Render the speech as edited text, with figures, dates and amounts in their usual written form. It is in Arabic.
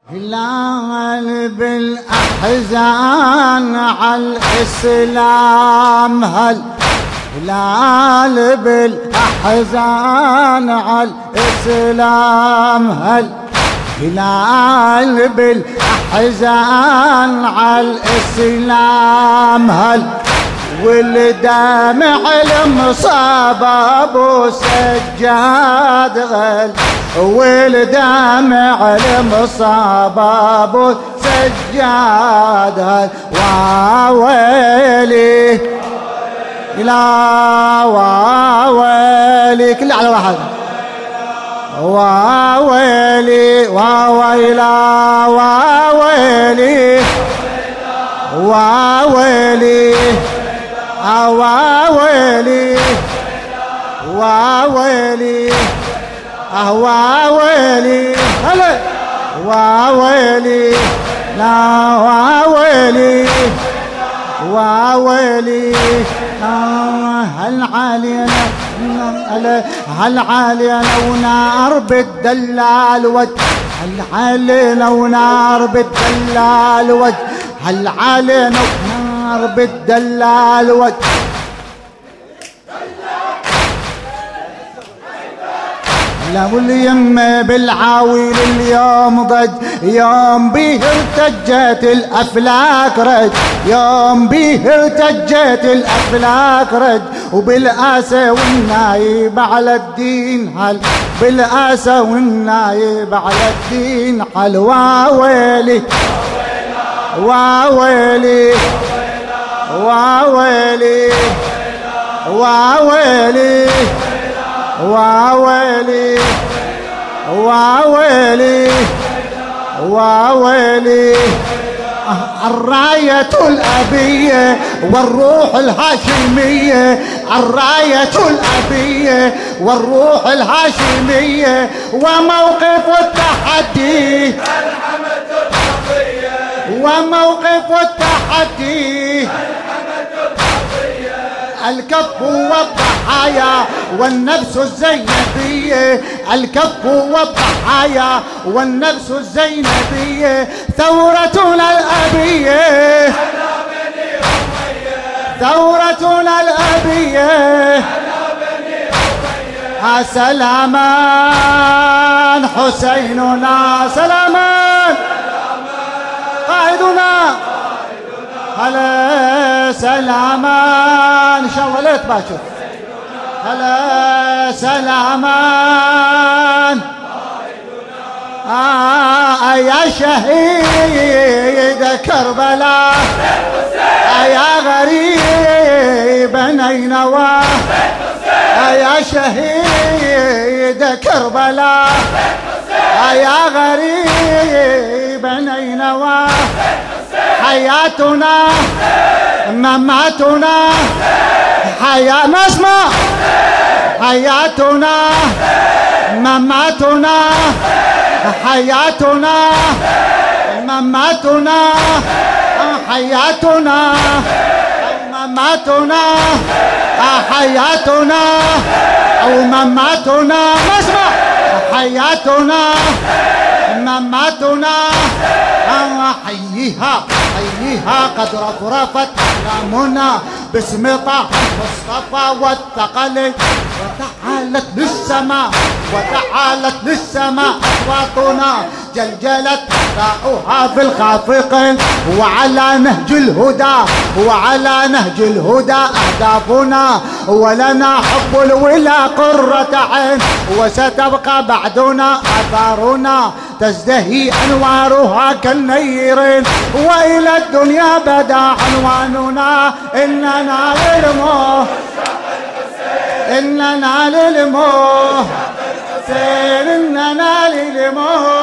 هلال بالأحزان على الإسلام هلال بالأحزان على الإسلام هلال بالأحزان على الإسلام والدمع المصاب ابو سجاد والدمع المصاب ابو سجاد واويلي لا واويلي كل على واحد واويلي واويلا واويلي واويلي واويلي واويلي واويلي هلا واويلي لا واويلي واويلي هل علينا هل علينا ونار بالدلال وجه هل علينا ونار بالدلال وجه هل علينا ونار بالدلال وجه لو اليمه بالعاويل اليوم ضج يوم بيه ارتجت الافلاك رج يوم بيه ارتجت الافلاك رج وبالاسى والنايب على الدين هل بالاسى والنايب على الدين هل واويلي واويلي واويلي واويلي واويلي واويلي واويلي الراية الأبية والروح الهاشمية الراية الأبية والروح الهاشمية وموقف التحدي الحمد القضية وموقف التحدي الكف والضحايا والنفس الزينبية الكف والضحايا والنفس الزينبية ثورتنا الأبية ثورتنا الأبية سلامان حسيننا سلامان قائدنا هلا سلامان ان شاء الله لا تباشر هلا سلامان يا شهيد كربلاء يا غريب نينوى يا شهيد كربلاء يا غريب نينوى حياتنا مماتنا حياة نسمع حياتنا مماتنا حياتنا مماتنا حياتنا مماتنا حياتنا أو مماتنا نسمع حياتنا مماتنا حييها حييها قد رفرفت أقلامنا باسم طه المصطفى والثقل وتعالت للسماء وتعالت للسماء أصواتنا جلجلت أداؤها في الخافقين وعلى نهج الهدى وعلى نهج الهدى أهدافنا ولنا حب الولا قرة عين وستبقى بعدنا آثارنا تزدهي أنوارها كالنيرين وإلى الدنيا بدا عنواننا إننا للموه إننا للموه إننا للموه